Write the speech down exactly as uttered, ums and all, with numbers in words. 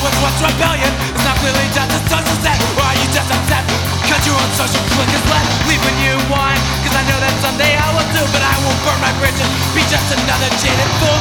what's what's rebellion? It's not clearly just a social set. Or are you just upset? Cause your own social clique is left leaving you wine. Cause I know that someday I will do, but I won't burn my bridges. Be just another jaded fool.